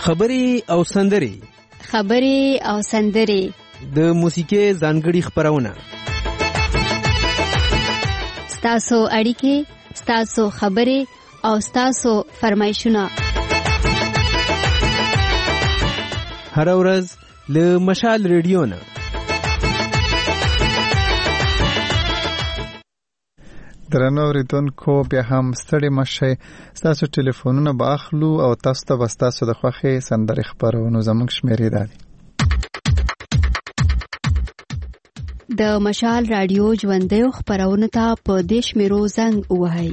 خبري او سندري د موسیقي ځانګړي خبرونه، ستاسو اړیکې، ستاسو خبرې او ستاسو فرمایشونه هر ورځ له مشال ریډیو نه. درنو اوریدونکو، بیا هم ستړي مشئ. ستاسو ټلیفونونه به اخلو او تاسو ته به ستاسو د خوښې سندرې خپرونو زموږ شمیرې دادي. د مشال رادیو ژوندیو خپرونو ته په دې شمیرو زنګ ووهئ: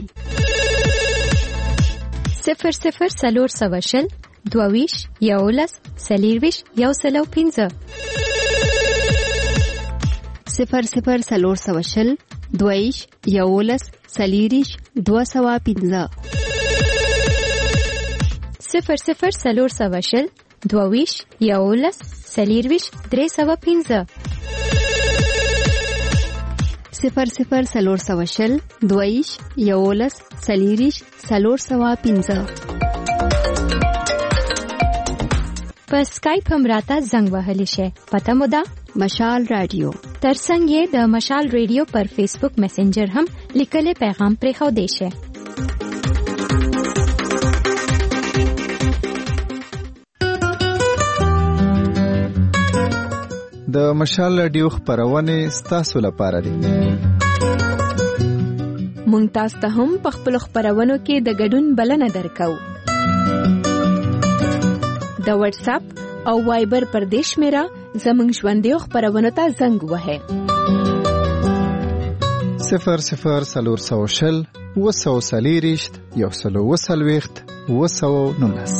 00 22 11 40 105 00 22 11 40 205 00 22 11 40 305 00 22 11 40 305. په اسکایپ هم راته زنګ وهلی شي. پته مو ده مشال رادیو. ترڅنګ یې د مشال رادیو پر فیسبوک میسنجر هم لیکلي پیغام پرې خو دی شي. د مشال رادیو خبرونه ستاسو لپاره دي. مونږ تاسو ته هم په خپل خبرونو کې د ګډون بلنه درکو. د واتس اپ او وایبر پر دیش میرا زمنګ ژوندیو خبرونه ته زنګ وهه 00 وسوسلیریشت یو سلو وسلويخت وسو نونس.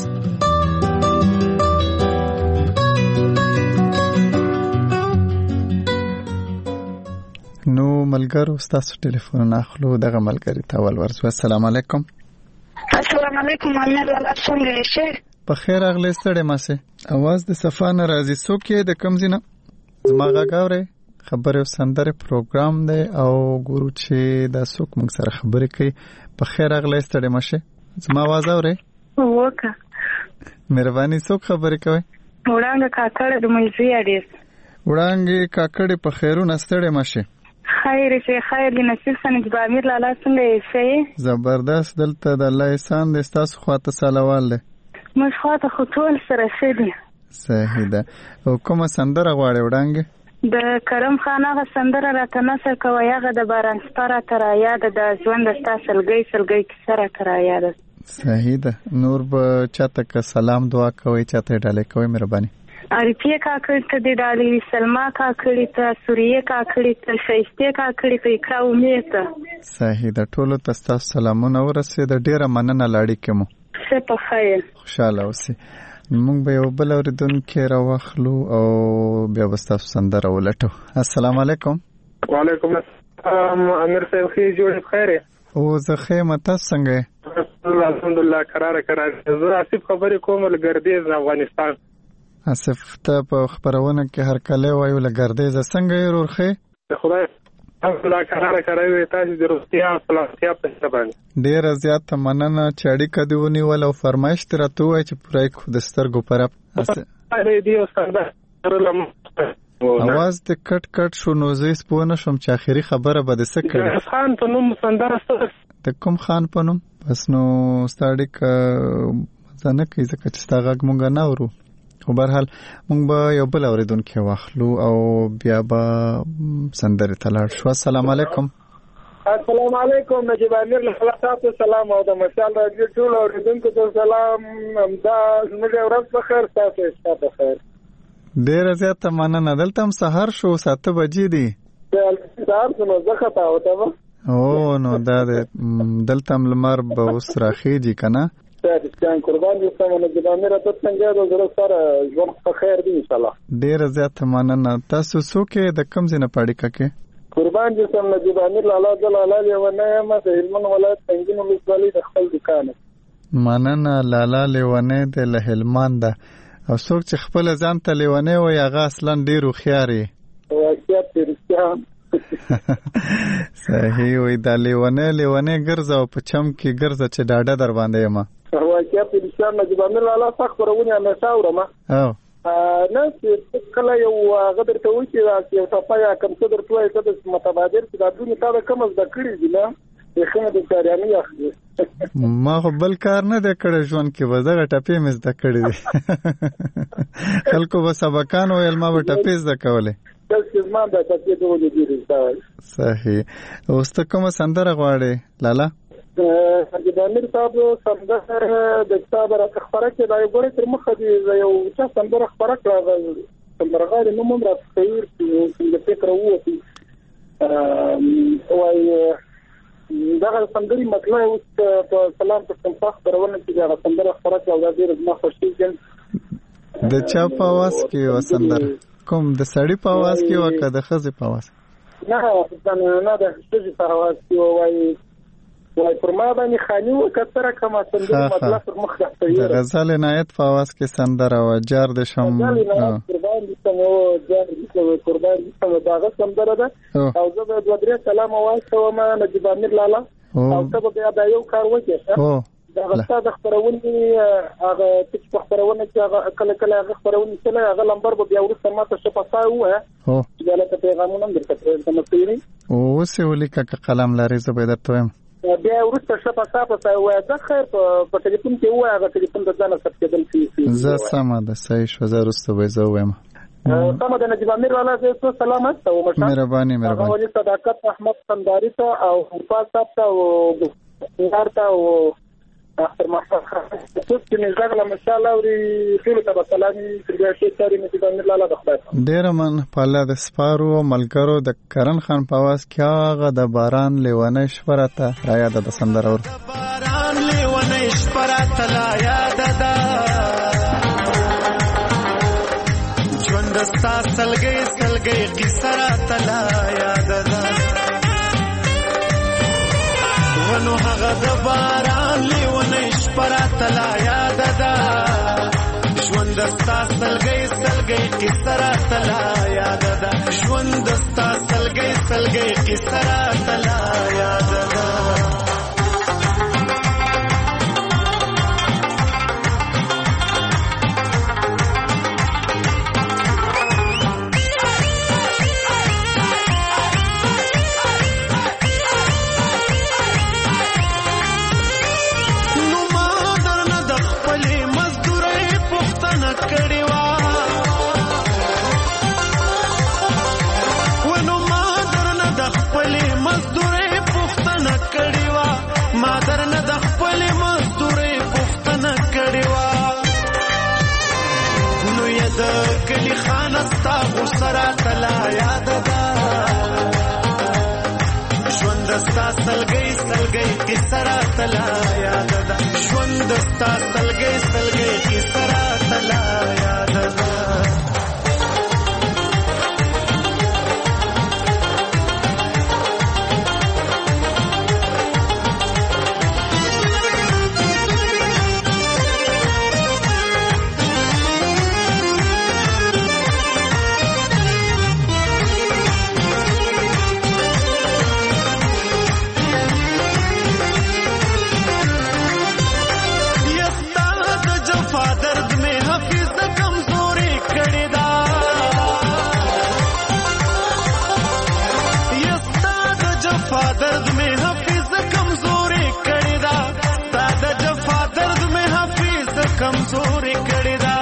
نو ملګرو، ستاسو ټلیفون اخلو. دغه ملګری ته ول ورسو. السلام علیکم. السلام علیکم. محمد الله څنګه یې؟ په خیر اغلی ستړی ماسه. اواز د صفانه راځي. څوک یې د کوم ځای نه؟ زما غاګاوره خبره او سندره پروګرام دی او ګورو چې دا څوک موږ سره خبرې کوي. په خیر اغلی ستړی ماشه. زما आवाज اوري؟ وکړه. مهرباني. څوک خبرې کوي؟ وړانګه کاکړ د ملزي اډیس. وړانګه کاکړ په خیرونه ستړی ماشه. خیر شه خیر دی نصیب سنج بامیر لالا څنګه یې شي؟ زبردست. دلته د الله احسان د تاسو خواته سلوال دی. مشخاطه خطول سره شدي. صحیح ده. او کومه سندره غواړې وړانګه؟ د کرم خان هغه سندره راته نثر کوي، هغه د باران سپاره تر یاد د ژوند د سلګي کی سره تر یاد. صحیح ده. نور به چاته که سلام دعا کوي، چاته ډالې کوي؟ مهرباني. عارفیه کاکړ ته د ډالې، سلما کاکړ ته، سوریه کاکړ ته، شایسته کاکړ ته، اقرا امید ته. صحیح ده. ټولو ته تاسو سلامونه ورسېد. ډیره مننه. لاړې کوم په خیر. خوشاله اوسئ. موږ به یو بل اوریدونکي راوخلو او بیا به تاسو سندره ولټو. السلام علیکم. وعلیکم السلام. امیر صاحب خیر جوړ بخیر. او زه خیمه. تاسو څنګه یې؟ الحمدلله. قرار زه آصف خبرې کوم له ګردیز افغانستان. آصف ته په خبرونه کې هر کله وایو له ګردیز. څنګه یې ورخه؟ خدای الله قرار تاسو د روغتیا او سلامتیا په سبب ډیر زیات مننه چې اړیکه دی ونیول او فرمایش تر ته وای چې پرای خو د سترګو پر ریډیو سره اواز د کټ شو. نو زه سپونه شم چې اخیری خبره به د سکه خان په نوم سندره سره د کوم خان په نوم. بس نو ستاړي ک ځنه کې ځکه چې ستاغه مونږ نه ورو. خو بهرحال مونږ به یو بل اوریدونکو واخلو او بیا به سندره تلاړ شو. السلام علیکم. السلام علیکم. نجیب امیر له خلاصاتو سلام او د مشال راډیو ټول اوریدونکو ته سلام. دا موږ ورځ په خیر. تاسو په خیر. ډیر زیات مننه. دلته هم سحر شو 7 بجې دي. سحر نو زخه تاوته. او نو دا دلته هم لمر به اوس راخیږي کنه. قربان دي سم. نجیب امیر ته څنګه د زړه سره ژوند په خیر دی ان شاء الله. ډیر زیات مننه. تاسو څوک د کوم ځای نه پاړی ککه؟ قربان دي سم. نجیب امیر لالا جلاله لیونه ما د هلمند ولایت څنګه ولسوالۍ د خپل دکان. مننه. لالا لیونه د هلمند ده. او څوک چې خپل ځان ته لیونه وي هغه اصلا ډیر خياري. واقعیت رښتیا. صحیح وي. دا لیونه ګرځاو په چم کې ګرځا چې ډاډه در باندې ما. واقعیا په رښتیا نجیب امیر لالا څخه خبرونه همیشه اورم نه چې کله یو هغه درته وایي چې یو صفایا کم څه درته وایي چې د متبادر چې د دنیا تا کم از د کړی دي نه خنه د چاریانه اخلي ما خو بل کار نه د کړه ژوند کې وزره ټپې مز د کړی دي خلکو به سبقان ویل ما به ټپې ز کولې چې ما د ټپې د ولې دي صحیح اوس ته کوم سندره غواړې لالا نجیب امیر صاحب سندره د کتاب راته خبره کې دا یو ګورې تر مخه دی یو څه سندره خبره کړه سندرغاړي نو موږ راځي چې د فکر وو وای دا سندري مطلب اوس په سلام په صنفه خبرونه چې دا سندره خبره کوي دا ډېر ما خوشیږي د چا په आवाज کې و سندره کوم د سړی په आवाज کې و که د خزې په आवाज نه د خزې په आवाज کې وای پر ما باندې خاني و کتره کما سندره مطلب پر مخ راځي د غزل عنایت په आवाज کې سندره و جار د شم قربان دي سمو جار دي قربان دي سمو دا سندره ده او زه د دوه درې کلام وایسته ما نجیب امیر لالا او ته به دا یو کار وکړې دا غوښته د خبرونې هغه چې خبرونه چې هغه کله هغه خبرونه چې هغه لمبر به بیا ورسره ماته شپه وه چې دا له پیغامونه درته تمثيلي او څه ولیکه قلم لري زه به درته وایم بیا ورسته شپه تاسو وای دا خیر په ټلیفون کې وای هغه ټلیفون د ځان ثبت کېدل شي زه سم ده صحیح شو زه ورسته به زه وایم سم ده نجیب امیر والا زه سلامت او مهرباني او صداقت احمد قنداری ته او حفاظ صاحب ته او نار ته او اخر محمد څوک چې نزاغله مشاله او ټول ته سلامي ترګه شي نجیب امیر لالا د خدای ډیر من په الله د سپارو ملګرو د کرن خان په आवाज کې هغه د باران لیونه شپراته را یاد د سندره ور باران لیونه شپراته لا یاد ده ژوند ستا سلګي قصه راته لا یاد ده ونو هغه د باران لیونه شپراته لا یاد ده ژوند ستا سلګي قصه راته لا یاد ده ژوند ستا سلګي قصه راته لا یاد ده کلی خانستا غسرا تلا یاد ده ژوند ستا سلګي کسرا تلا یاد ده ژوند ستا سلګي کسرا تلا یاد ده کمزوري کړی دا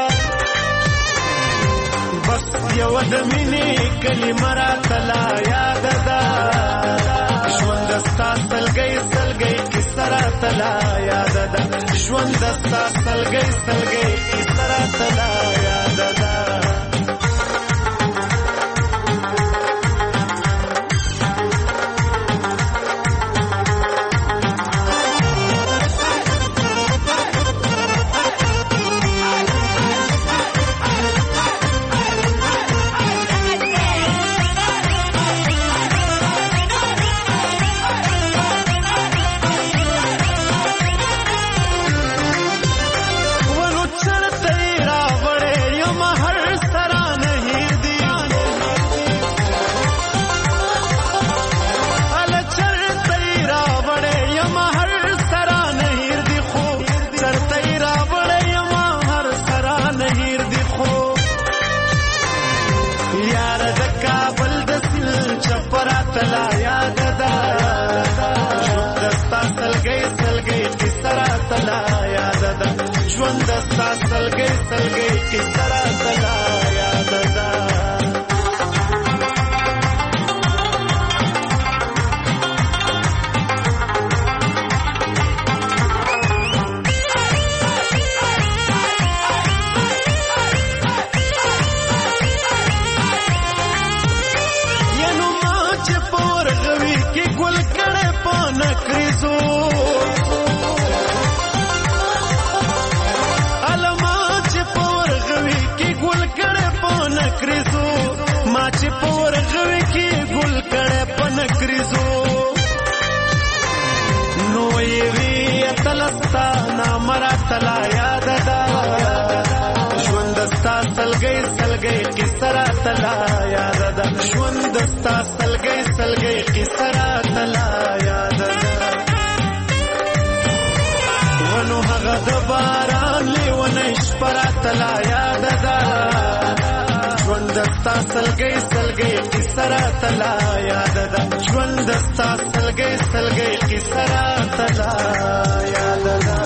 بس یو د مینې کلمه راته لا یاد ده ژوند ستا سلګي کیسه راته لا یاد ده ژوند ستا سلګي کیسه راته لا یاد ده ژوند ستا سلګۍ سلګۍ کیسه راته لا یاده ده چې پور غوي کې ګل کړه پنکريزو نو وی تلستا نامرا تلا یاد ده ژوند ستا سلګي سلګي کیسرا تلا یاد ده ژوند ستا سلګي سلګي کیسرا تلا یاد ده ونو هغه د باران لیونه شپرا تلا یاد ده ژوند ستا سلګي سلګي کیسرا تلا یاد ده ژوند ستا سلګي سلګي کیسرا تلا یاد ده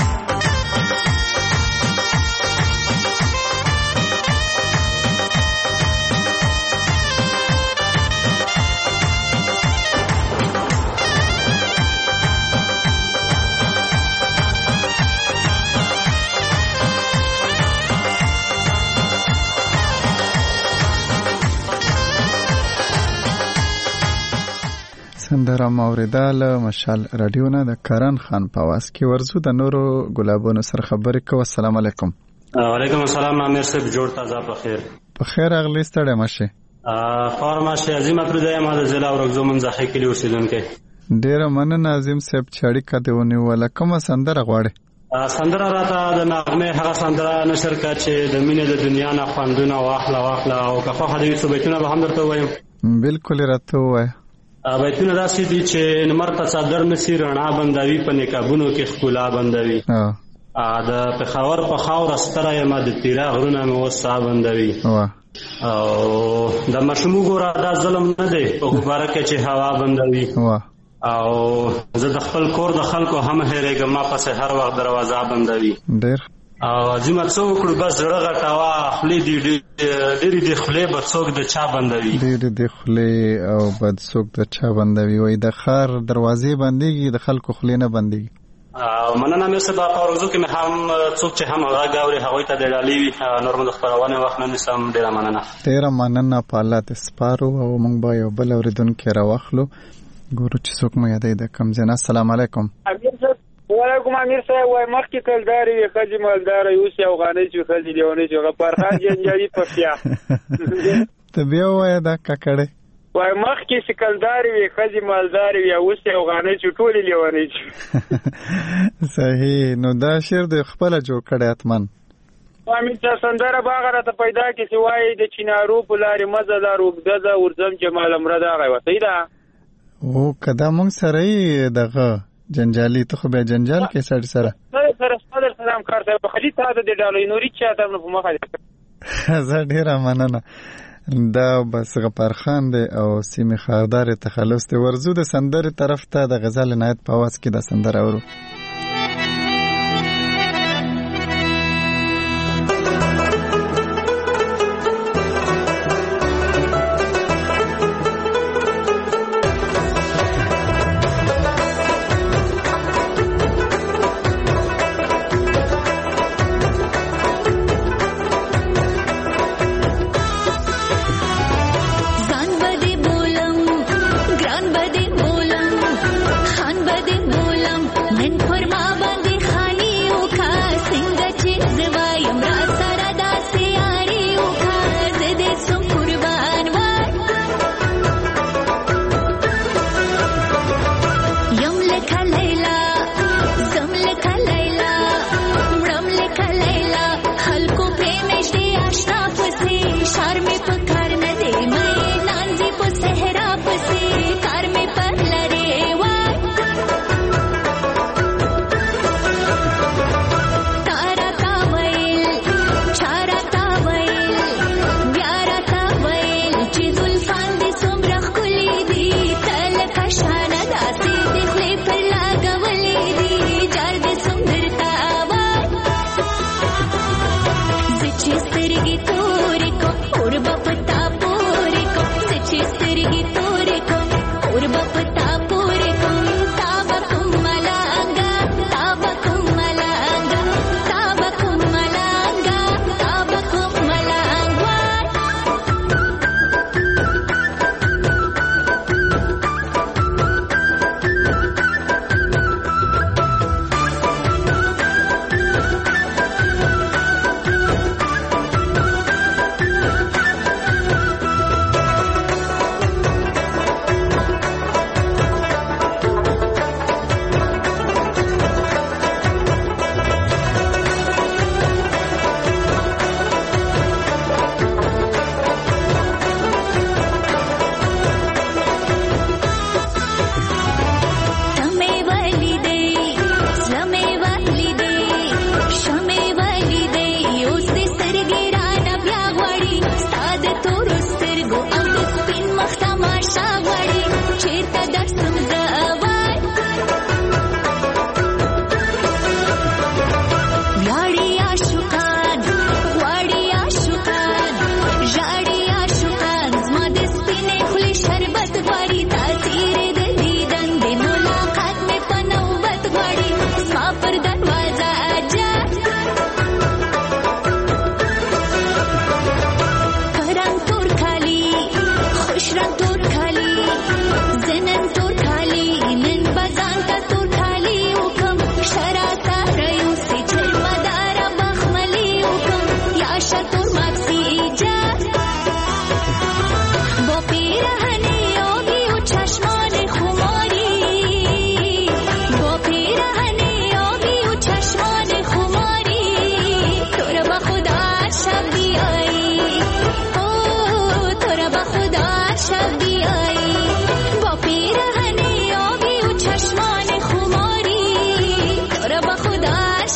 سندره موریده له مشال رادیو نه د کرن خان په واس کې ورزو د نورو ګلابونو سره خبرې کوو. السلام علیکم. وعلیکم السلام. امیر صاحب جوړ تازه په خیر. په خیر اغلی ستړی مشه. فارماشه عظیم پردای ما د ضلع ورغزو منځخې کلی اوسیدونکو. ډیره مننه عظیم صاحب چې اړیکه دې ونیوله. کومه سندره غواړې؟ سندره راته د نغمه هغه سندره نشر کړه چې د مینې د دنیا نه خوندونه واخله او که خو حدیث بیتونه به هم درته وایم. بالکل راته وای. بیتونه داسې دي چې نمر ته صدر نسی رڼا بندوي په نکابونو کې ښکلا بندوي. د پېښور په خاوره ستره یم د تیرا غرونه مې اوس ساه بندوي. او د ماشومو ګوره دا ظلم نه دی په غباره کې چې هوا بندوي. او زه د خپل کور د خلکو هم هېرېږم ما پسې هر وخت دروازه بندوي. ډېر او عظیمه څه وکړو بس زړه غټاوه خولې دي ډېرې دي خولې به څوک د چا بندوي. ډېرې دي خولې او بد څوک د چا بندوي. وایي د ښار دروازې بندېږي د خلکو خولې نه بندېږي. مننه مې سبا په ورځو کې مې هم څوک چې هم غږ اوري هغوی ته د ډالۍ وي نور مو د خپرونې وخت نه نیسم. ډېره مننه. ډېره مننه په الله دې سپارو او موږ به یو بل اورېدونکی راواخلو. ګورو چې څوک مو یادوي د کوم ځای نه. السلام علیکم. وعلیکم امیر صاحب. وای مخکې کلدارې وي ښځې مالداره وي اوس یې افغانۍ چې ښځې لیونۍ چې غفارخان جنجالي پښتیا ته بیا ووایه دا ککړې. وای مخکې چې کلدارې وي ښځې مالدارې وي اوس یې افغانۍ چې ټولې لیونۍ چې صحیح. نو دا شعر د خپله جوړ کړی حتمن. امیر صاحب سندره باغ راته پیدا کړي چې وایي د چینارو په لارې مزه ده روږده ده ورځم جمال امره ده هغه صحیح ده. او که دا مونږ سره یې دغه جنجالي ته خو بیا جنجال کې سړي سره سره سلام کار صاحب خالي تا د ډالۍ نوري چا ته په مخه زه ډېره مننه. دا بس غفار خان دی او سیمې خاردار تخلص دی. ورزو د سندرې طرف ته د غزل عنایت په آواز کې دا سندره اورو. Then put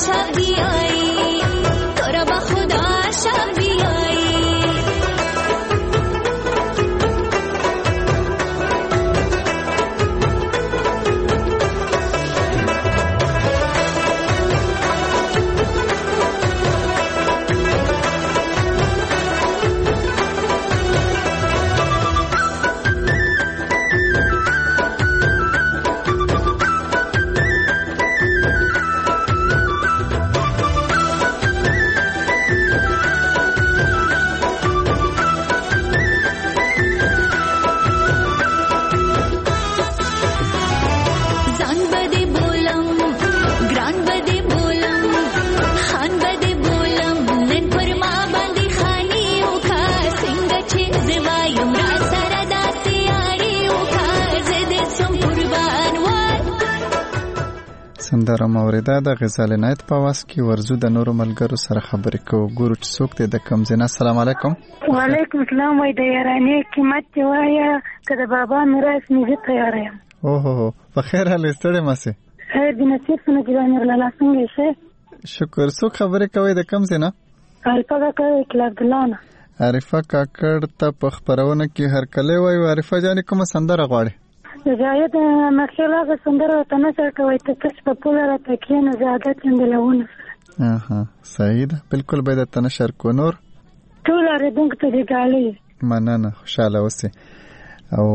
سندره موریده د غزال عنایت په واس کې ورزو د نورو ملګرو سره خبرې کوو. ګورو چې څوک دی د کوم ځای نه. السلام علیکم. وعلیکم السلام. وای د یارانې قیمت وایا که د بابا میراث مې زه تیار یم. اوه په خیر حال ستړی ماسه. خیر دې نصیب څنګه ګرانې لاله څنګه شه؟ شکر. څوک خبرې کوي د کوم ځای نه؟ عارفه کاکړ کلا عبدالله نه. عارفه کاکړ ته په خبرونه کې هر کله وایو. عارفه جانې کومه سندره غواړي؟ زاید مخیلا غ سندره ته نشر کوي ته تاسو په پوله را تکینه زیادت اندلونه. صحیح ده. بالکل به د تنشر کو نور ټول ردونک ته دی ګالي. مننه. خوشاله اوسه. او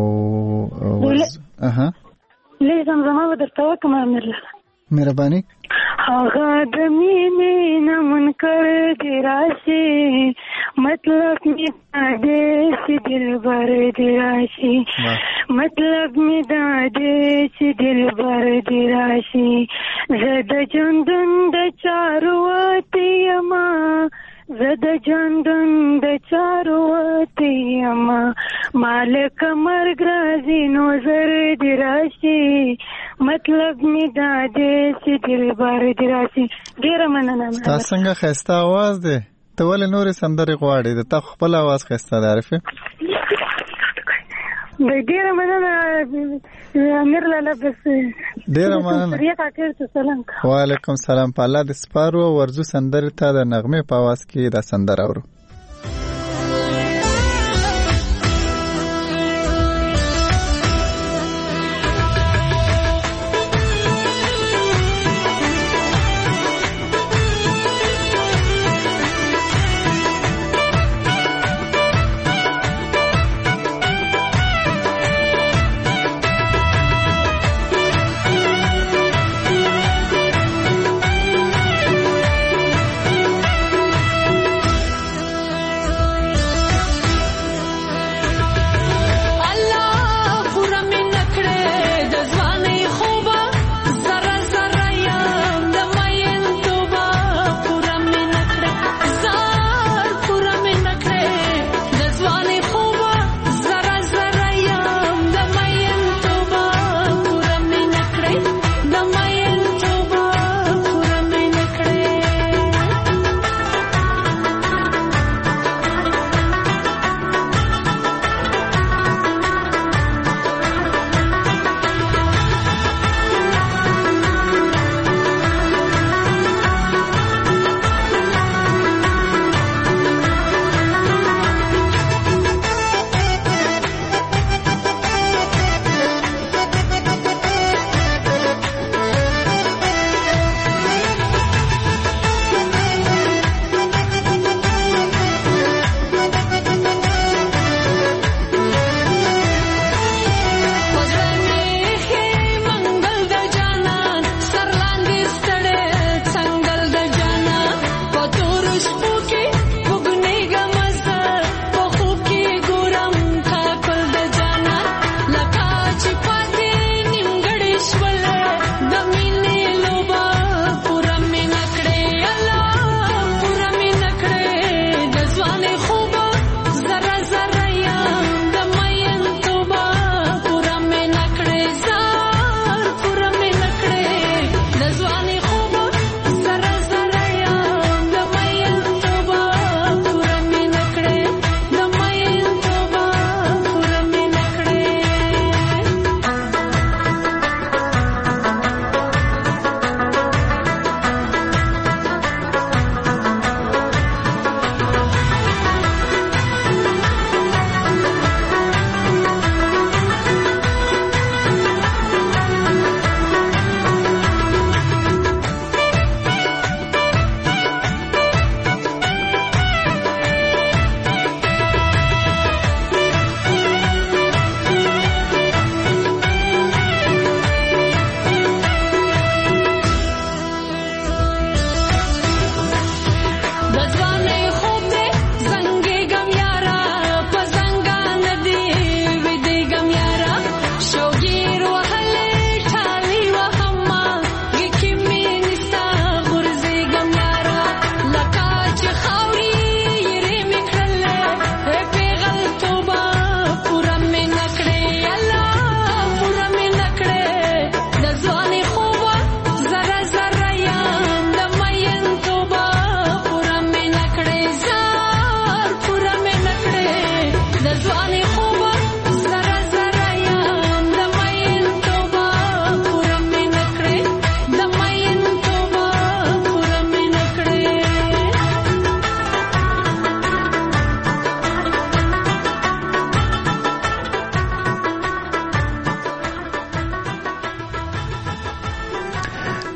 لیزم زما درته کوم امرله مهرباني. هغه د مینې نه منکر دی راشي مطلب می دې چې دلبر دی راشي مطلب می دې چې دلبر دی راشي زه د ژوندون د چارواتی یما زه د ژوندون د چارواتی یما مالک مرګ راځي نو زر دی راشي مطلب می دې چې دلبر دی راشي. ډیره مننه. تاسو څنګه خسته आवाज دی؟ ته ولې نورې سندرې غواړې؟ د تا خپل आवाज خسته ده. عارفه ډیره مننه امیر لاله. بس ډیره مننه. وعلیکم السلام. په الله د سپارو ورزو سندرې ته د نغمه په आवाज کې دا سندره اورو.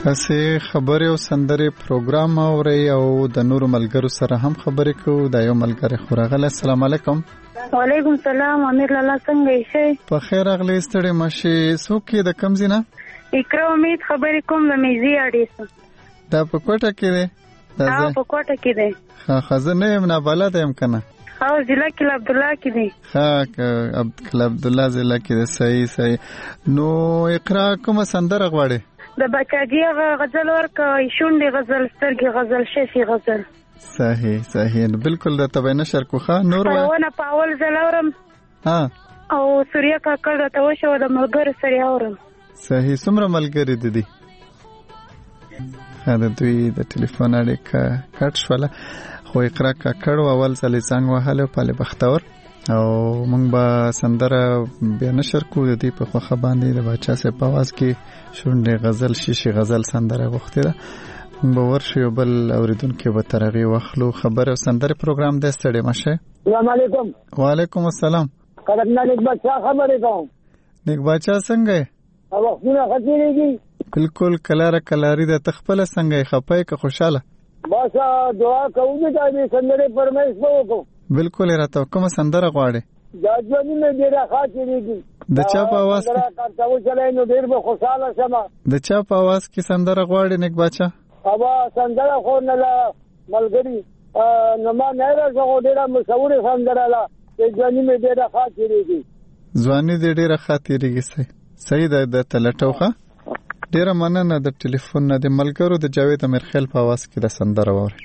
تاسو خبرې او سندرې پروګرام اورئ او د نورو ملګرو سره هم خبرې کوو. دا یو ملګری خو راغلی. السلام علیکم. وعلیکم السلام. امیر لالا څنګه یې؟ په خیر راغلی. ستړي مشي. څوک یې د کوم ځای نه؟ اقرا امید خبرې کوم د میزي اډیسو. دا په کوټه کې دی؟ په کوټه کې دی. خزه نه یم نابلد یم کنه. او ضلع کې عبد الله کې دی. عبد الله ضلع کې دی. صحیح. نو اقرا کومه سندره غواړي؟ د بچاګي غزل ورکه شونډې غزل سترګې غزل شفي غزل. صحیح بالکل. د تبع نشر کوخه نور ونه پاول زلورم او سوریا کاکړ د توشو د ملګر سره اورم. صحیح. څومره ملګری دي؟ دا دوی د ټلیفون اړیکه کټ شوله. خو اقرا کاکړ اول ځلې څنګه وهله په بختور او موږ به سندره بیا نشر کو. د دې په خوخه باندې د بچا سه په आवाज کې شونډې غزل شیشي غزل سندره غوښته ده. موږ به ورشو بل اوریدونکو به ترغي واخلو. خبر او سندره پروګرام د ستړي مشه. السلام علیکم. وعلیکم السلام. قدرنا نیک بچا خبرې کوم. نیک بچا څنګه؟ او وختونه خطرېږي. بالکل کلاری د تخپل څنګه خپای که خوشاله. بس دعا کوو چې دې سندره پرمېش وکړو. بالکل راته کومه سندره غواړي؟ دا ځواني مې ډیره خاطرېږي. د چا په आवाज کې تاسو چلای نو ډیر به خوشاله شم. د چا په आवाज کې سندره غواړي نیک بچا؟ ابا سندره خو نه لا ملګری نو ما نه راځو ډیره مشهور سندره لا ځواني مې ډیره خاطرېږي. ځواني دې ډیره خاطرېږي. صحیح ده. د تلټوخه ډیره مننه د ټلیفون نه. د ملګرو د جاوید امرخیل په आवाज کې د سندره وره.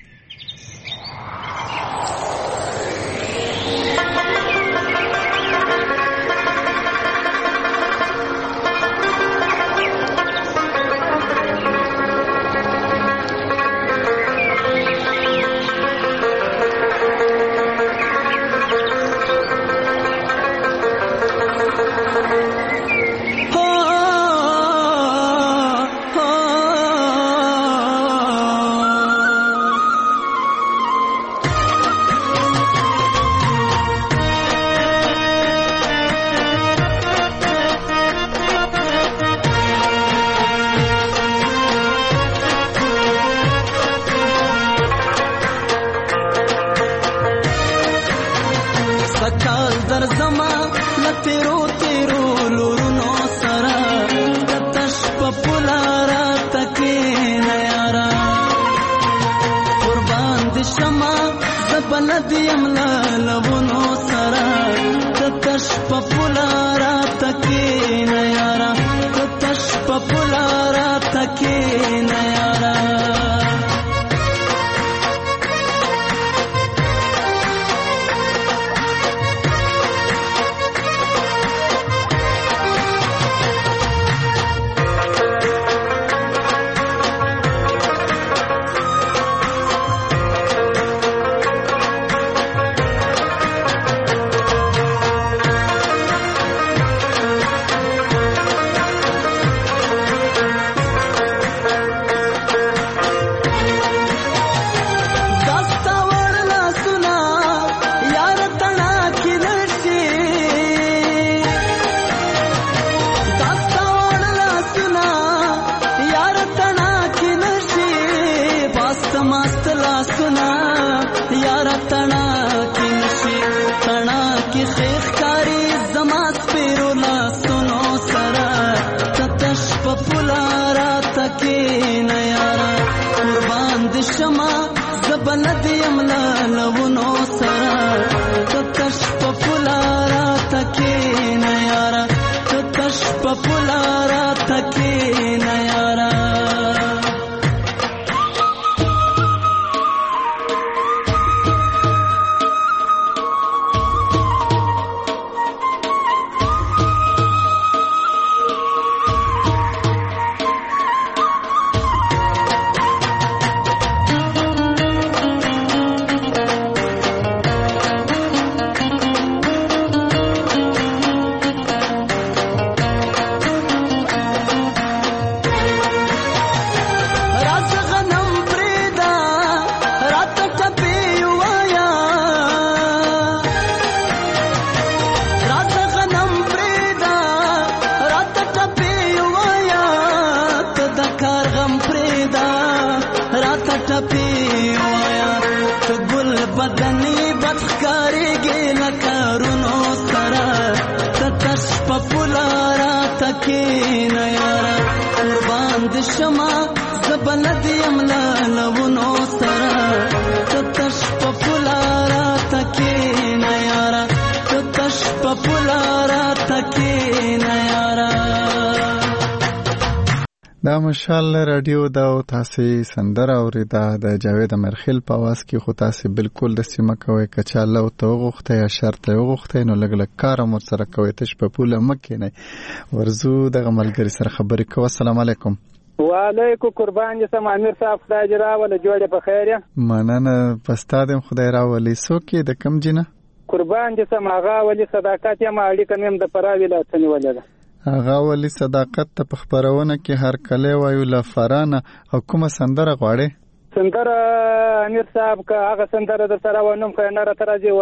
وایا ته ګل بدني بدخکارېږي لکارونو سره ته تش په پولارا تکېنه یاره قربان د شمه زه بلد یم له لونو سره ته تش په پولارا تکېنه یاره ته تش په پولارا تکېنه یاره. دا مشال رادیو دا او تاسو سندره اوریدا د جاوید امرخیل په आवाज کې خو تاسو بالکل د سیمه کوي کچاله او توغخته یا شرط توغخته نو لګ لګ کار مر سره کوي تش په پوله مکه نه ورزو د ملګری سره خبرې کوي. السلام علیکم. وعلیکم قربان جسم امیر صاحب خدای جرا ول جوړه په خیر. مننه پستادم خدای را ولي سوکي د کم جنه قربان جسم هغه ولي صداقت یا ماړي کنیم د پراوی لا ثنی ولله هغه ولي صداقت ته په خبرونه کې هر کله وایو لفرانه او کومه سندره غواړي. سندره امیر صاحب کا هغه سندره در سره ونوم کنه را ترځي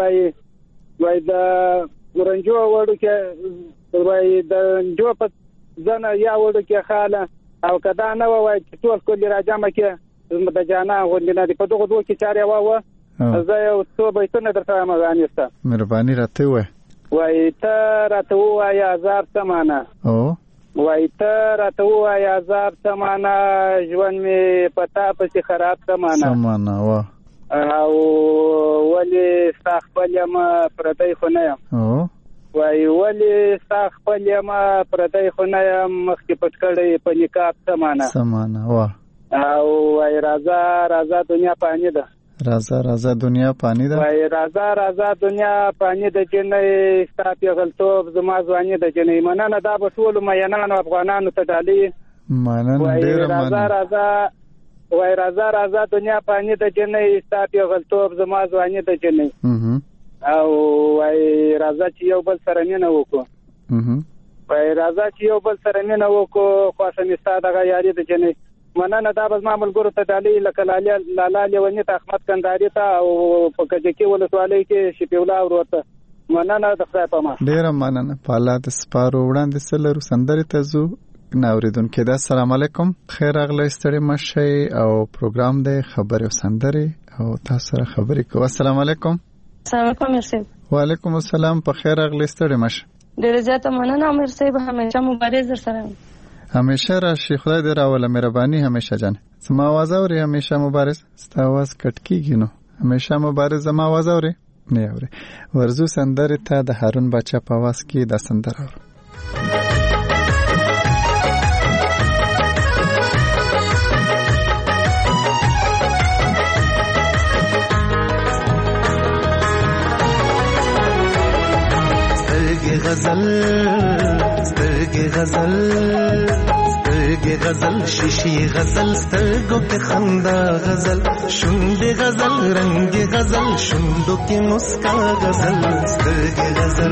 وای د ورنجو وړو کې وای د جو په ځنه یا وړو کې خاله او کدا نه وای چې ټول کلی راځم کې د جانا غوندنه په دغه دوه کې چاري واوه زه یو څو بیتونه در سره مغانیسته مهرباني راته وای ته راته وای عذاب سمانه او وای ته راته وای عذاب سمانه ژوند می پتا پسې خراب سمانه وا او ولی استخبل ما پردای خونه او وای ولی استخبل ما پردای خونه مخکې پټکړې په نکاح سمانه وا او وای رازا دنیا پانی ده رازا دنیا پانی ده وای رازا دنیا پانی ده جنې ستا پیغلتوب زما ځواني ده جنې مننه دا به ټول مینانو افغانانو ته ډالي مننه ډیر مننه وای رازا دنیا پانی ده جنې ستا پیغلتوب زما ځواني ده جنې او وای رازا چې یو بل سره مینه وکړو وای رازا چې یو بل سره مینه وکړو خوښه مې ستا دغه یاري ده جنې مننه دا بس ما ملګرو ته ډالي لکه لالا لیونی ته احمد کنداري ته او په کجکی ولسوالۍ کې شپیولا ورته مننه د خدای په ما ډیر مننه پالا د سپارو وړاندې سلرو سندري ته زو ناوریدونکو دا السلام علیکم خیر اغله ستړي مشه او پروګرام د خبرو سندري او تاسو سره خبرې کوو. السلام علیکم. السلام علیکم مرسی. وعلیکم السلام په خیر اغله ستړي مشه ډیر زیاته مننه مرسی به همیشه مبارز در سره همیشه راشي خدای دې راوله مهرباني همیشه جان زما आवाज اوري همیشه مبارز ستا आवाज کټ کیږي نو همیشه مبارز زما आवाज اوري نه اوري ورزو سندره ته د هارون بچا په आवाज کې د سندره اورو. سترګې غزل شیشي غزل سترګو کې خندا غزل شونډې غزل رنگ غزل شونډو کې مسکا غزل سترګې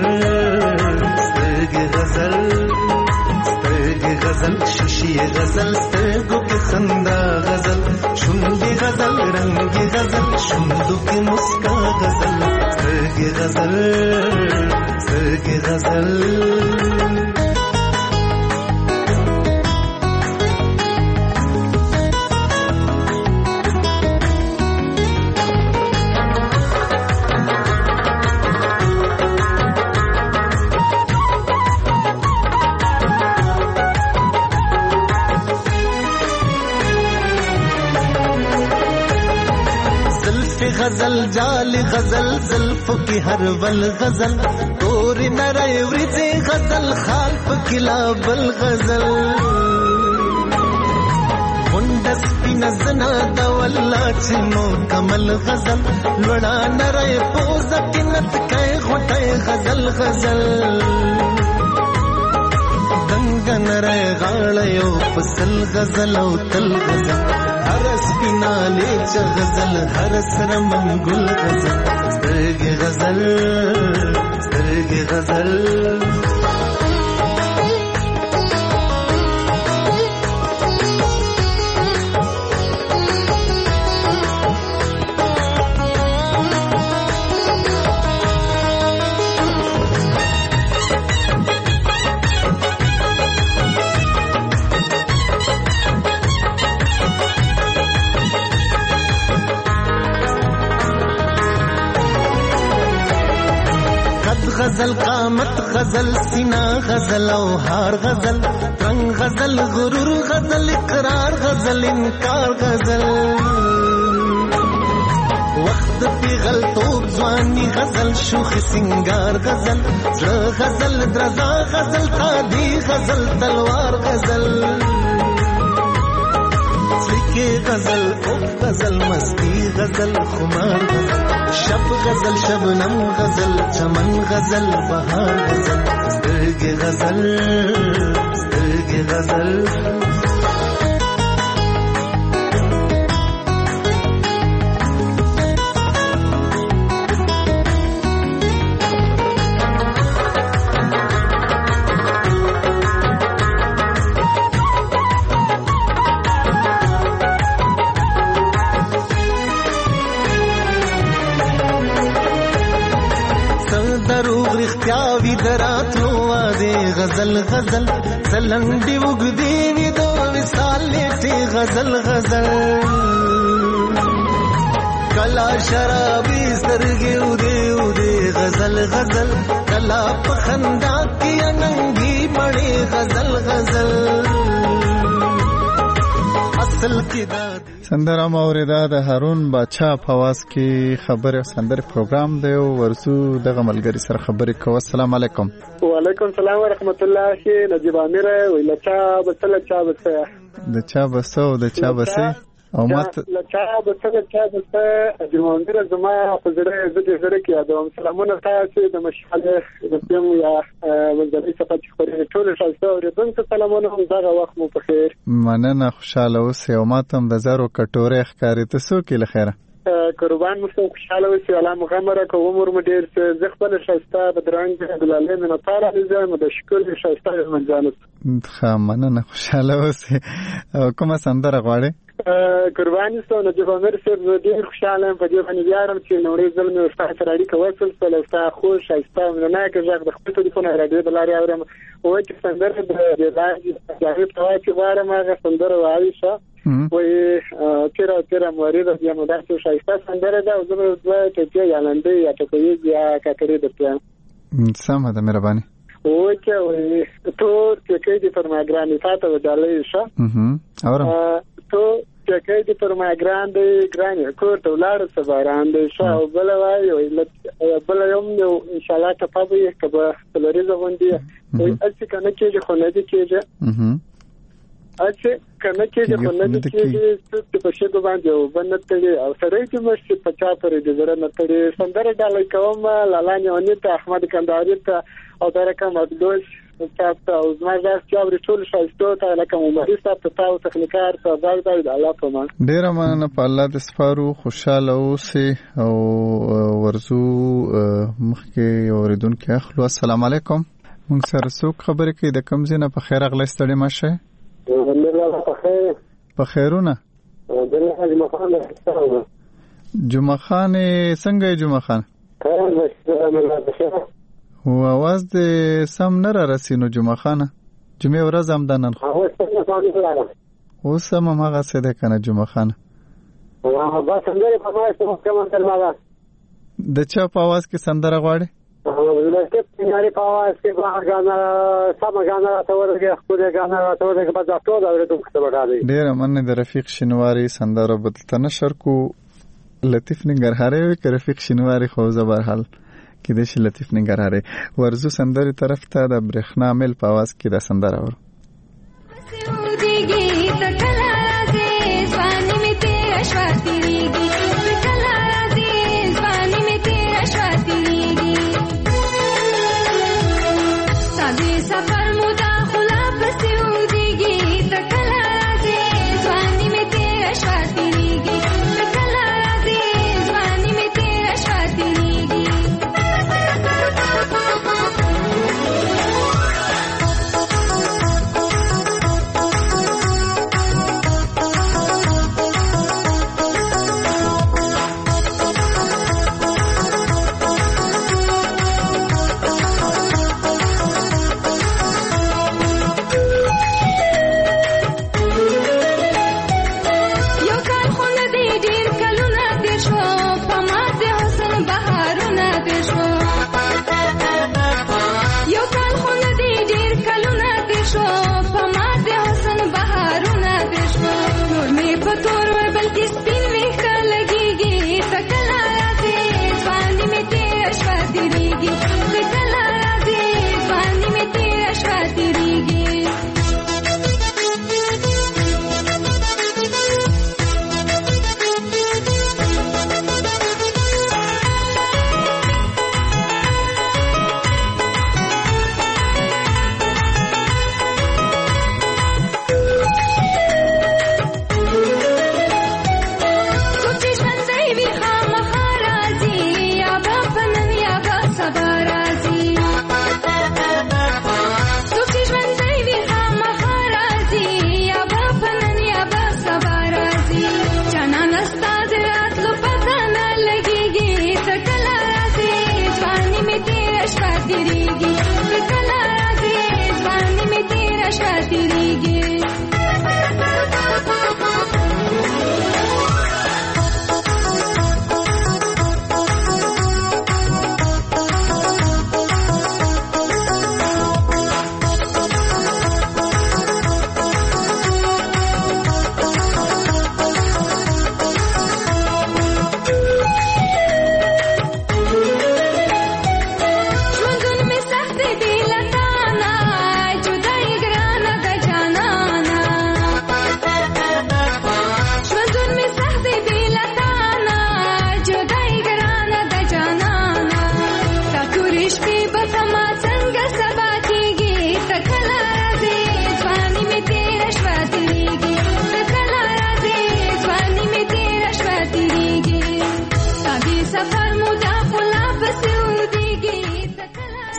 غزل شیشي غزل سترګو کې خندا غزل شونډې غزل رنگ غزل شونډو کې مسکا غزل سترګې غزل غزل جال غزل زلف کی ہر ول غزل تور نرے ورځي غزل خالف کلا بل غزل مندس پینزنا د والله چې مو کمل غزل لړا نرے پوز کینت کای غټه غزل دنګ نرے غاړه یو پسل غزل او تل غزل هر سپیناله چ غزل هر سر منګل غزل سترګې غزل غزل قامت غزل سینا غزل او هار غزل رنگ غزل غرور غزل اقرار غزل انکار غزل وقت پیغل توب ځواني غزل شوخ سنگار غزل زړه غزل درزا غزل تادي غزل تلوار غزل سلیکه غزل اوب غزل مستی غزل خمار غزل شب غزل شبنم غزل چمن غزل بهار غزل سترګې غزل سترګې غزل غزل غزل سلنډي وګدي وي دو وصال لټي غزل غزل کلا شرابي سترګي ودي ودي غزل غزل کلا پخندا کی اننګي مړي غزل غزل اصل کې دا سندره موریدا د هارون بادشاہ په आवाज کې خبره سندره پروګرام دی او ورسو دغه ملګری سره خبرې کوو. السلام علیکم. وعلیکم السلام ورحمت الله. شي نجيب امیر ویلچا بسل چا بس د چا بسو د چا بسې او مات لچا بسل چا بس نجيب امیر زما په زړه زړه کې یادوم. سلامونه تاسو د مشاله د تیم یا وزارت صفات خوري ټول شاسته اوریدونکو سلامونه هم دغه وخت مو په خیر. مننه خوشاله اوسې او ماتم د زارو کټورې ښکارې تاسو کې لخيره قربان مو خوشاله اوسې الله مغمره کوم عمر مو ډیر ز خپل شاسته بدرنګ دلالین نه طالع زم د شکل شاسته منځانه مننه خوشاله اوسې کومه سندره غواړي؟ قرباني ستو نجيب امیر صاحب ډیر خوشاله په دې باندې یارم چې نوړې ځل مې وستا سره اړیکه وصل سول وستا خو شایسته نه کېږي د خپل ټلیفون راډیو د لارې اورم او چې سندره د جاهب توای غواړم هغه سندره وایشه وې تیرا مورید یا مدرسه شایسته سندره ده او زه دوه ته یالندې یا ته یا کاکری د پلان سمه ده مهرباني او چې تو کې دې فرماګرانی تاسو ودالې شه تو چې دې فرماګران دې ګران کور ته ولار سباران دې شه او بل وایي بل یوم ان شاء الله تفاوض کبه تلریزه باندې او اڅ کنه کې خو نه دي کېږي اڅ کنه کې خو نه دي کېږي چې په شګو باندې وبنتلې او سره چې مشي په چا پرې دې زره نه تړي سندره ډالې کوم لاله ونیت احمد کندهاري ته او درکه مدلوش تاسو او زما ځکه چې ټول شایسته ته لکه عمري تاسو تخنیکار ته باید الله په ما ډیر مننه په الله د سپارو خوشاله اوسې او ورزو مخکې اوریدونکو اخلو. السلام علیکم. موږ سره څوک خبرې کوي د کوم ځای نه؟ په خیر اغلی ستړي مشه په خیرونه جمعه خان څنګه جمعه خان او आवाज د سم نه را رسینو جمعه خانه جمعه ورځ هم دنن اوس هم هغه څه ده کنه جمعه خانه د چا په आवाज کې سندره غواړي؟ ډیر مننه د رفیق شینواری سندره بدلته نشر کو لطیف ننګرهاری وی که رفیق شینواری خو زبرحال کې د شي لطیف ننګرهاری ورزو سندري طرف ته د برېښنا مل په आवाज کې د سندره ور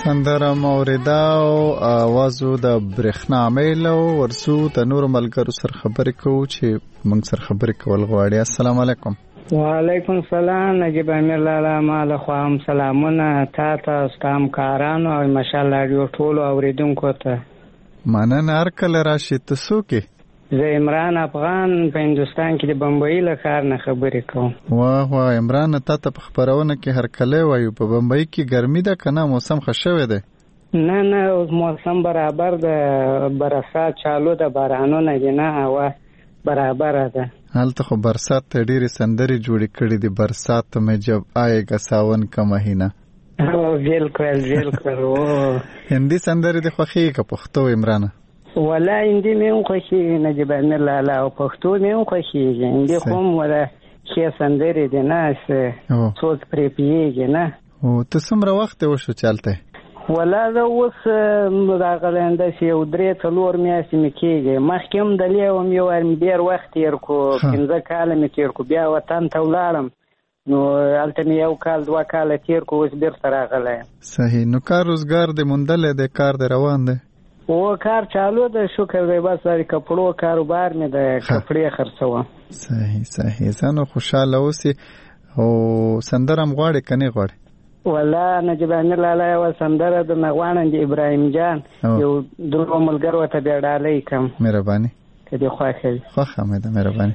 سندره موریدا او आवाजو د برېښنا میل ورسو د نور ملګرو سره خبرې کوو چې موږ سره خبرې کول غواړي. السلام علیکم. وعلیکم السلام. نجیب امیر لالا مال خوام سلامونه تا ته ستام کارانو او ماشاءالله رادیو ټولو اوریدونکو ته. مننه. هر کله راشي تاسو کې زه عمران افغان په هندستان کې د بمبئی له ښار نه خبرې کوم. واه عمران ته په خبرونه کې هر کله وایو په بمبئی کې ګرمي ده کنه موسم ښه شوی دی؟ نه موسم برابر ده، برسات چالو ده، بارانونه دي نه، هوا برابر ده. هلته خو برسات ته ډېرې سندرې جوړې کړې دي. برسات में जब आएगा सावन का महीना. بالکل هندي سندرې د خوښي که پښتو عمران؟ ولا هندي مې هم خوښېږي نجیب امیر لالا او پښتو مې هم خوښېږي. هندي خو هم ولا ښې سندرې دي نه څوک پرې پوهېږي نه. ته څومره وخت وشو چې هلته؟ ولا زه اوس راغلی همداسې 3-4 میاشتې مې کېږي. مخکې هم دلې وم یو ډېر وخت تېر کړو، 15 کاله مې تېر کړو. بیا وطن ته ولاړم نو هلته مې 1 کال 2 کاله تېر کړو، اوس بېرته راغلی. صحیح. نو کار روزګار دې موندلی دی؟ کار دې روان دی؟ کار چالو ده شکر دی. بس کپړو کاروبار مې د کپړې خرڅوم. صحیح. زنو خوشحاله اوسې او سندره هم غواړې که نه غواړې؟ ولا نجیب امیر لالا یوه سندره د غواړم د ابراهیم جان یو درو ملګرو ته بیا ډالۍ کړم. مهرباني. که دې خوښه وي. خوښه مې ده. مهرباني.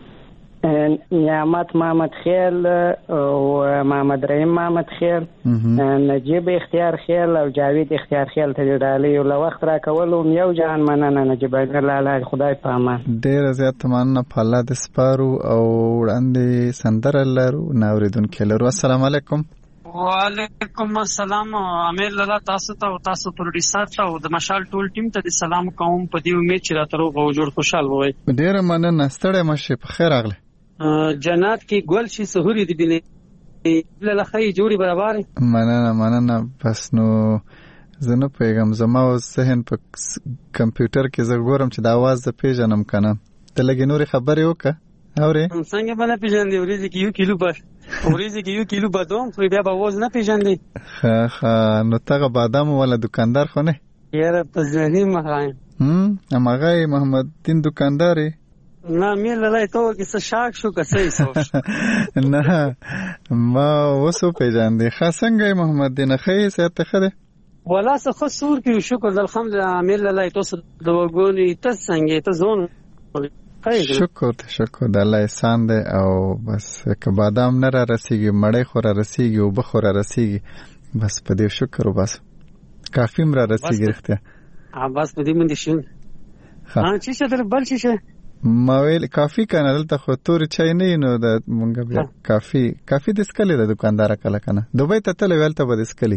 نعمت محمد خیل او محمد رحیم محمد خیل، نجیب اختیار خیل او جاوید اختیار خیل ته ډالۍ له وخت راکولو یو جهان مننه نجیب امیر لالا. خدای په امان. ډېره زیاته مننه. په الله دې سپارو او وړاندې سندره لرو نه اورېدونکي لرو. السلام علیکم. وعلیکم السلام. امیر لالا تاسو ته او تاسو پروډوسر ته او د مشال ټول ټیم ته د سلام کوم په دې امید چې راته روغ او جوړ خوشحال وای. ډېره مننه. ستړی مشه. په خیر راغله. جنات کې ګل شي سحوري دی بینه له خی جوړي برابر. مننه. بس نو زه نه پیغام زما ذهن په کمپیوټر کې زه ګورم چې د आवाज ز پیژنم کنه. ته لګې نورې خبرې وکړه اورې څنګه باندې پیژندې؟ ورېځې کې یو کیلو بادام خو بیا به आवाज نه پیژندې. ښه نو تاغه بادام ولا دکاندار خو نه یاره په ځنی مغایم امغه محمد دین دکانداري نه مې لای ته کې څه شاک شو که څه نه ما وسو پیژندې. ښه څنګه محمد دین خې سات خره ولا څه خو سور کې شکر الحمدلله. امیر لای تاسو د وګونی ته څنګه ته زون شکر د الله احسان دی. او بس که بادام نه را رسیږي مړی خو را رسیږي او بخو را رسیږي. بس په دې شکر او بس کافی را رسیږي رښتیا. بس په دې باندې شین چې څه در بل څه ما ویل کافی کنه دلته خو تور چای نه نو د مونږ بیا کافی د سکلې د دکاندار کله کنه دوبۍ ته تل ویلته به د سکلې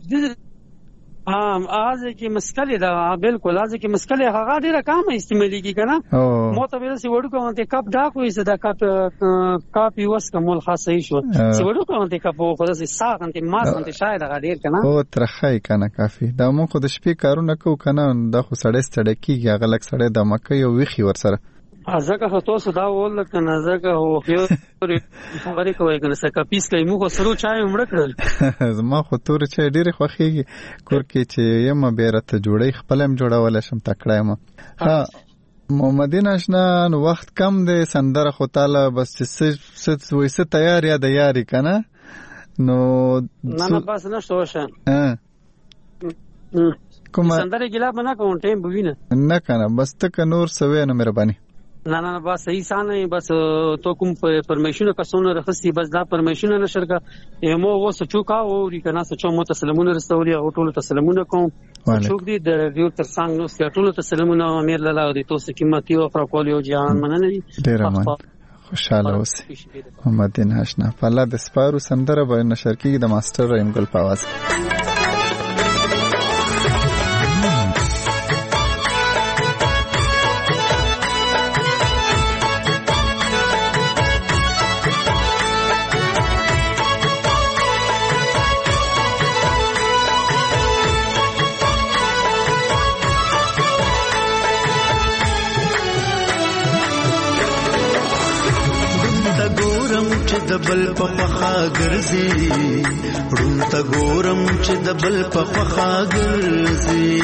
آزه کې مسکلې دا بالکل آزه کې مسکلې هغه ډیره کم استعمالېږي کنه. مو ته ویل سی وړو کوم ته کپ ډاک وې صدا کپ یوس کومل خاصه شو سی وړو کوم ته کپ خو داسې ساغ انت ما انت شاید هغه ډیر کنه او ترخی کنه کافي دا مو خو د شپې کارونه کو کنه دا خو سړی ستړی کیږي هغه لک سړی د مکه یو ویخي ورسره ازګه تاسو دا ول کنه ازګه هو خبرې کوي کنه سکه پیس کوي مو خو سرو چای عمر کړل زما خو تور چای ډېر خوخيږي کور کې چې یم بیرته جوړي خپلم جوړول شم تکړه یم. ها محمدین آشنا نو وخت کم دی سندره خو تعالی بس ست وېسه تیار یا د یاري کنه نو نه بس نشته وشه کوم سندره ګلا بنا کوم ټیم بوینه نه کنه بس تک نور سوي نه مهرباني نه بس صحیح سانه بس تو کوم پرمیشن کسونه رخصتي بس دا پرمیشن نشر کا مو وسو چوکا او ریکنه سچو مو تسلیمونه رسولي او ټول تسلیمونه کوم چوک دي د ریو تر څنګ نو ټول تسلیمونه امیر لاله او د توسه قیمتي او فرقولي او جهان مننه دي ډیر خوشاله اوسئ. محمدین آشنا په الله د سپارو سندره به نشر کیږي د ماستر رحیم ګل په आवाज. د د بل په خوا ګرځي ړوند ته ګورم چې د بل په خوا ګرځي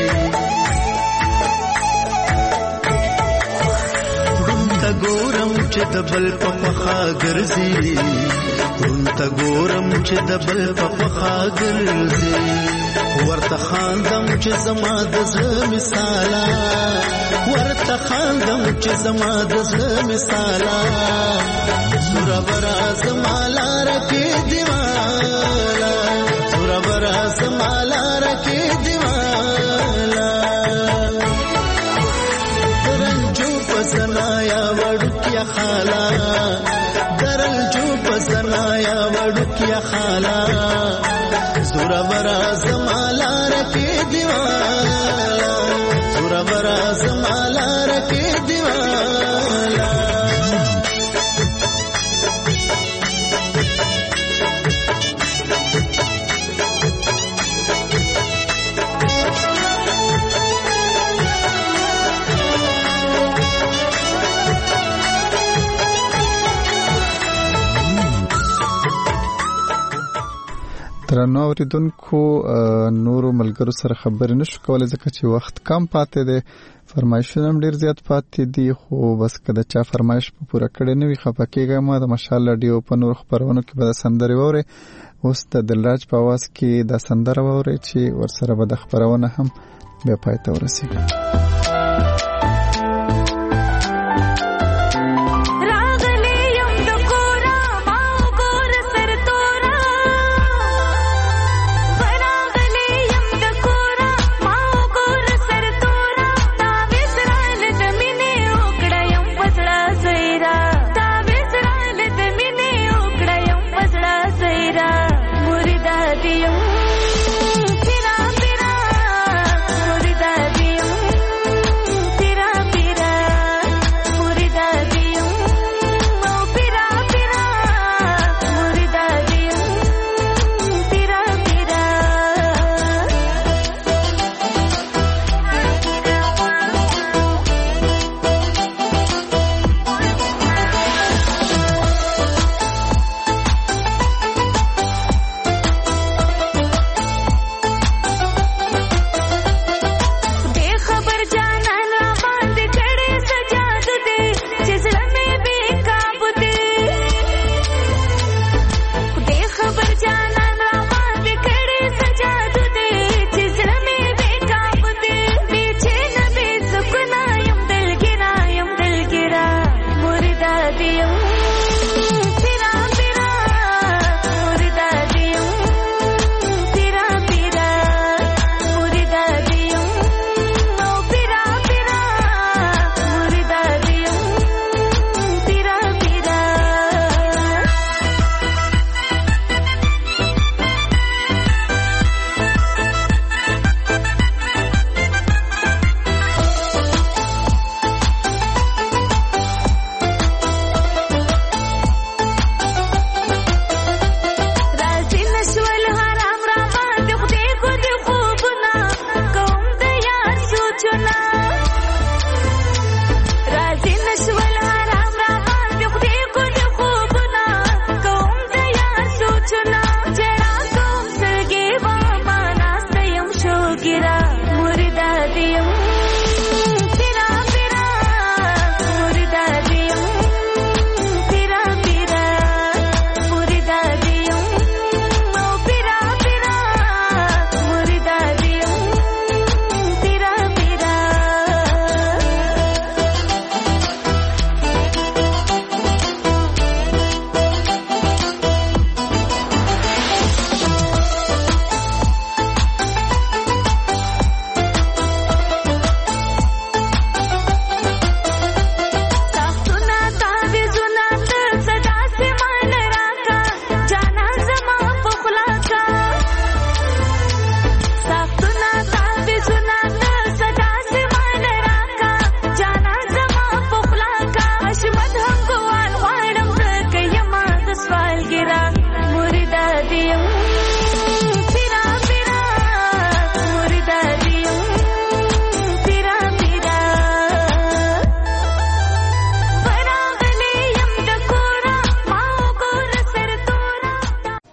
ړوند ته ګورم چې د بل په خوا ګرځي ړوند ته ګورم چې د بل په خوا ګرځي ورته خاندم چې زما د زړه مثاله ورته خاندم چې زما د زړه مثاله سوره برا زما لار کې دیواله سوره برا زما لار کې دیواله درنجو پسنایا وړکیا خالا درنجو پسنایا وړکیا خالا سوره برا زما لار کې دیواله سوره برا زما لار کې دیواله درنو اوریدونکو نورو ملګرو سره خبرې نشو کولای ځکه چې وخت کم پاتې دی فرمایشونه هم ډیر زیات پاتې دي خو بس که د چا فرمایش په پوره کړی نه وي خفه کېږئ مه د مشال راډیو په نورو خپرونو کې به د سندرې واورئ اوس د دلراج په اواز کې دا سندره واورئ چې ورسره به د خپرونه هم بیا پای ته ورسېږي Tira, tira,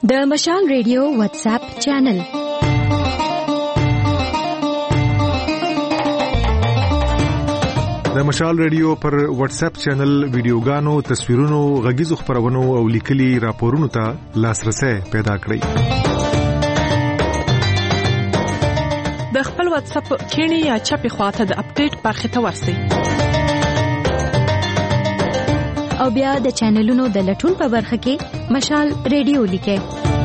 د مشال ریډیو واتس اپ چینل د مشال ریډیو پر واتس اپ چینل ویډیوګانو، تصویرونو، غږیزو خبرونو او لیکلي راپورونو ته لاسرسي پیدا کړئ. د خپل واتس اپ کینی یا چپی خواته د اپډیټ برخه ته ورسئ. او بیا د چینلونو د لټون په برخه کې مشال ریډیو لیکئ.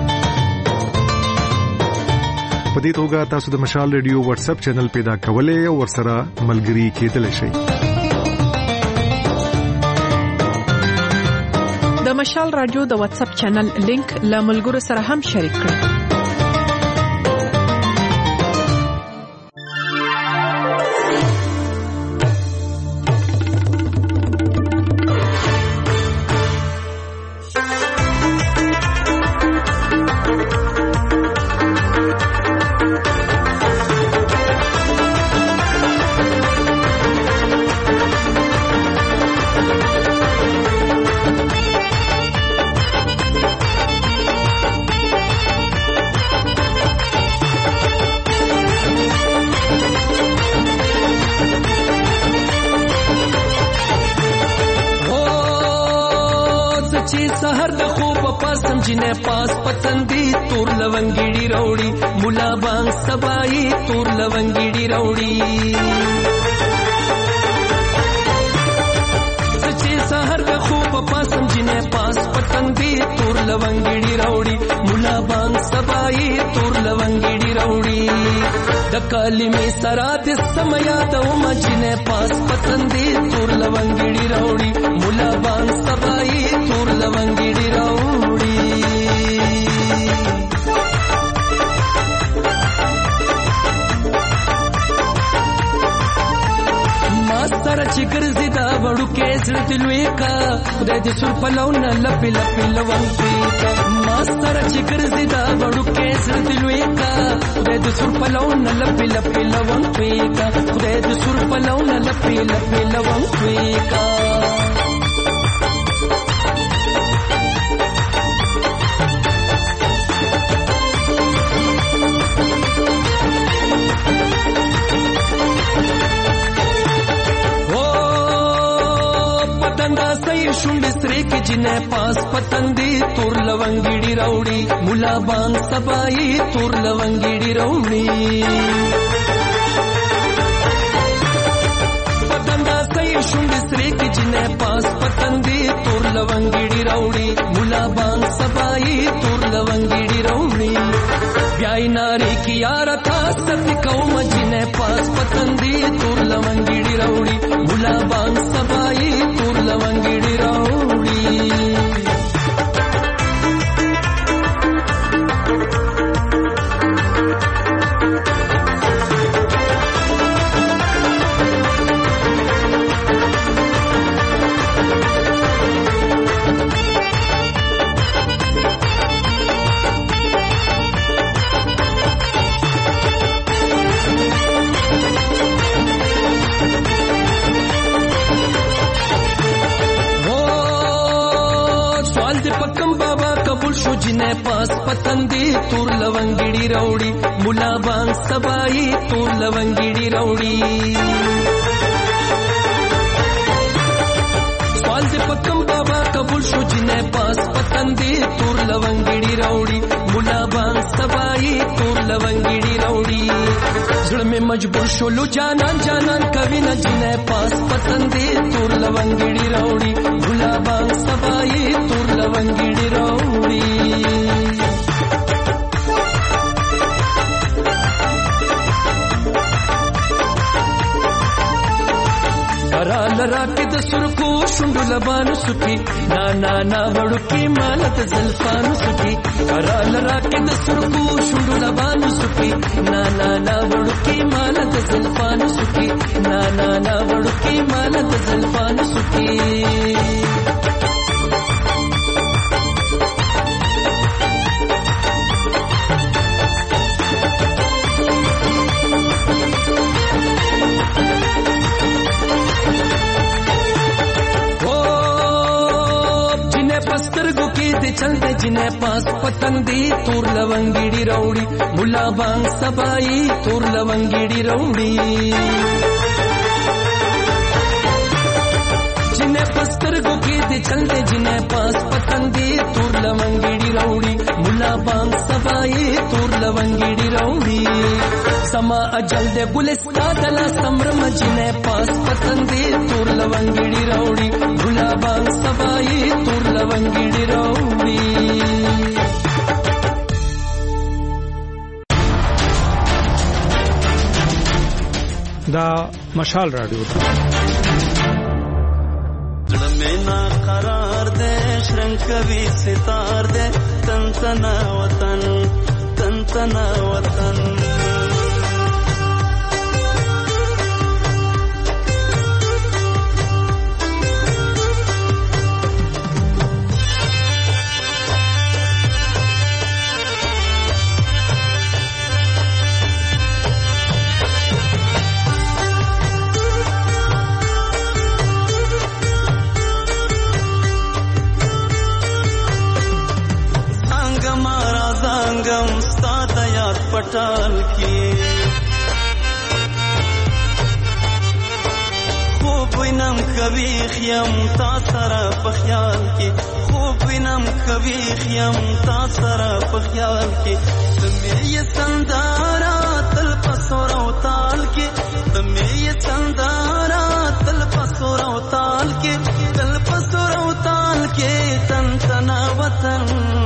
په دې توګه تاسو د مشال ریډیو واتس اپ چینل پیدا کولای او ورسره ملګري کېدلی شئ. د مشال رادیو د واتس اپ چینل لینک له ملګرو سره هم شریک کړئ. جنې پاس پتندي تور لونګړي راوړي مولا بانګ سبای تور لونګړي راوړي سچې سحر د خوب پاسم جنې پاس پتندي تور لونګړي راوړي مولا بانګ سبای تور لونګړي راوړي د کلمې سره د سمیا د ومجنې پاس پتندي تور لونګړي راوړي مولا بانګ سبای تور لونګړي راوړي ماستر چکر زیدا وړو کې زړه دلوي کا خدای دې سر پلون لپی لپی لون پیکا ماستر چکر زیدا وړو کې زړه دلوي کا خدای دې سر پلون لپی لپی لون پیکا خدای دې سر پلون لپی لپی لون پیکا شونډې سرې کې جنې پاس پتندي تور لونګړي راوړي مولا بانګ سبای تور لونګړي راوړي پتندا سې شونډې سرې کې جنې پاس پتندي تور لونګړي راوړي مولا بانګ سبای تور لونګړي راوړي بیاي ناري کی یار تا ست کوم جنې پاس پتندي تور لونګړي راوړي مولا بانګ سبای تور لونګړي راوړي جنې پاس پتندي تور لونګړي راوړي مولا بانګ سبای تور لونګړي راوړي سوال دې پکم بابا قبول شو جنې پاس پتندي تور لونګړي راوړي مولا بانګ سبای تور لونګړي راوړي زړه مې مجبور شو لو جانان جانان کوي نه جنې پاس پتندي تور لونګړي راوړي مولا بانګ سبای تور لونګړي راوړي لرا کې د سرکو شونډو لبانو سکی نا نا نا وړو کې مالت زلفانو سکی لرا کې د سرکو شونډو لبانو سکی نا نا نا وړو کې مالت زلفانو سکی نا نا نا وړو کې مالت زلفانو سکی चलते جنې پاس پتنګ دی تور لونګړي راوړي مولا بانګ سبای تور لونګړي راوړي جنې پسترګو کې دې چل دې جنې پاس پتنګ دی تور لونګړي راوړي مولا بانګ سبای تور لونګړي راوړي سما اجل دې ګلستا دلا سمرم جنې پاس پتنګ دی تور لونګړي راوړي مولا بانګ سبای تور لونګړي راوړي دا مشال رادیو زړه قرار دے شرنکوي ستار دے تن تنا وطن पटाल की خوب وینم کوي خیم تا سره په خیال کې خوب وینم کوي خیم تا سره په خیال کې تمه یې سندارا تل پسور او تال کې تمه یې سندارا تل پسور او تال کې تل پسور او تال کې تن تنا وطن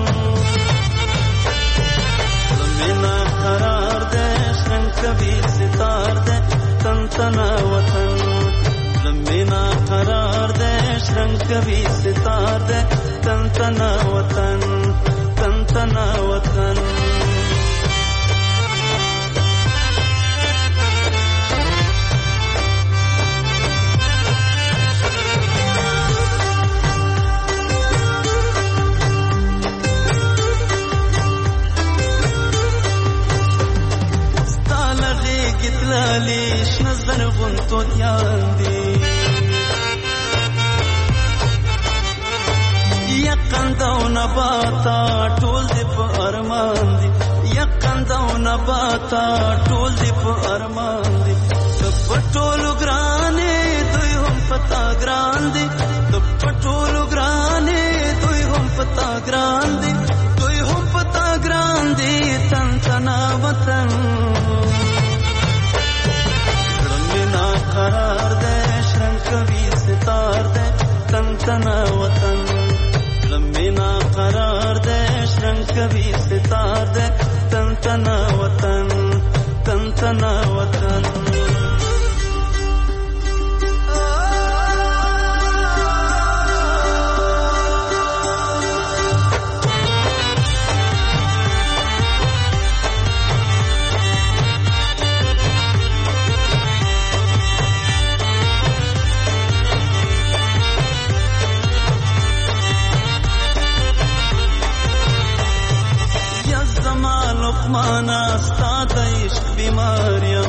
قرار دے شرنکوي ستار دے تن تنا وطن لمینا قرار دے شرنکوي ستار دے تن تنا وطن لیش نظر غنتو دیان دی یقن دو نباتا ټول دی په ارمان دی یقن دو نباتا ټول دی په ارمان دی پټولو ګرانې دوی هم پتا ګران دی پټولو ګرانې دوی هم پتا ګران دی دوی هم پتا ګران دی تن تنا وطن قرار دے شرنکوي ستار دے تن تنا وطن لمینا قرار دے شرنکوي ستار دے تن تنا وطن مانا ستا د عشق بیماریم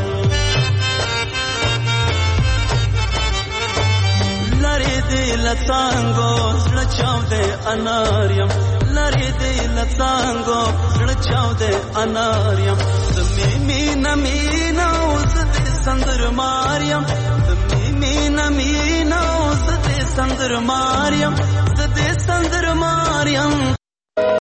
لری دی لڅانګو زړه چاو دې اناریم لری دی لڅانګو زړه چاو دې اناریم زمي مینا مینا زدې سندر ماریم زمي مینا مینا زدې سندر ماریم زدې سندر ماریم